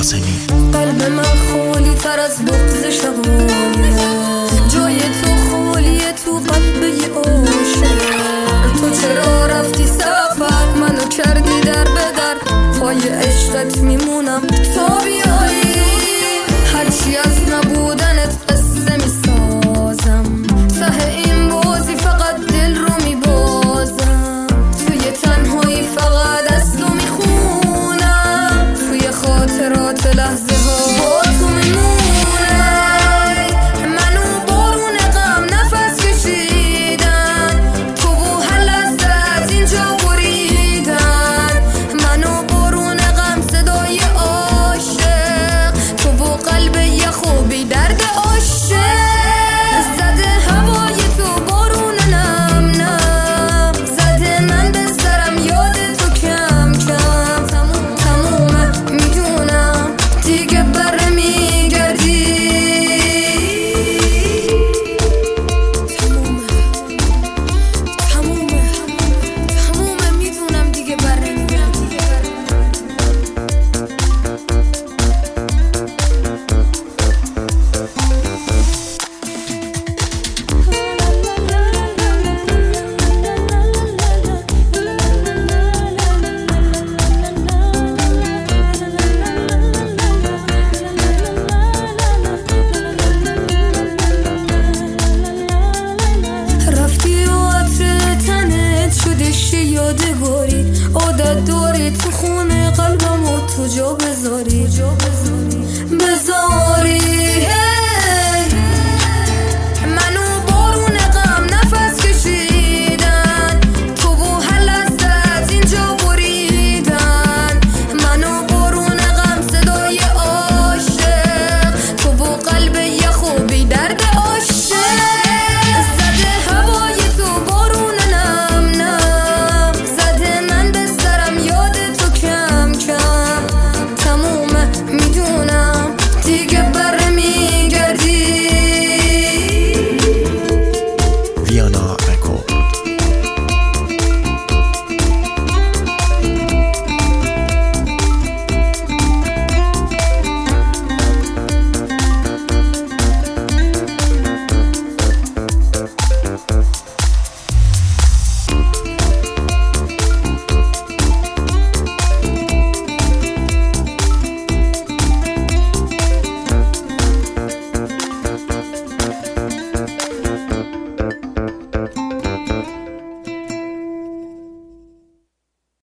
کاظمی. قلب من خالی تر از بغض شقایه، جای تو خالیه تو قلب یه عاشق. تو چرا رفتی سفر منو کردی در به در، پای عشقت میمونم تا بیایی. هرچی از نبودنت قصه میسازم، ته این بازی فقط دل رو میبازم. توی تنهایی فقط از تو میخونم، توی خاطرات لحظه ها با تو میمونم. منو بارون غم نفس کشیدن، تو و هر لحظه از اینجا بریدن. منو بارون غم صدای عاشق، تو و قلب یه خوبی درد عاشق. زده هوای تو بارون نم نم، زده من به سرم یاد تو کم کم. تمومه میدونم دیگه بر میگردی. تمومه میدونم دیگه بر نمیگردی. رفتی و عطر تنت شدش یادگاری، عادت داری تو خونه قلبم و تو جا بذاری.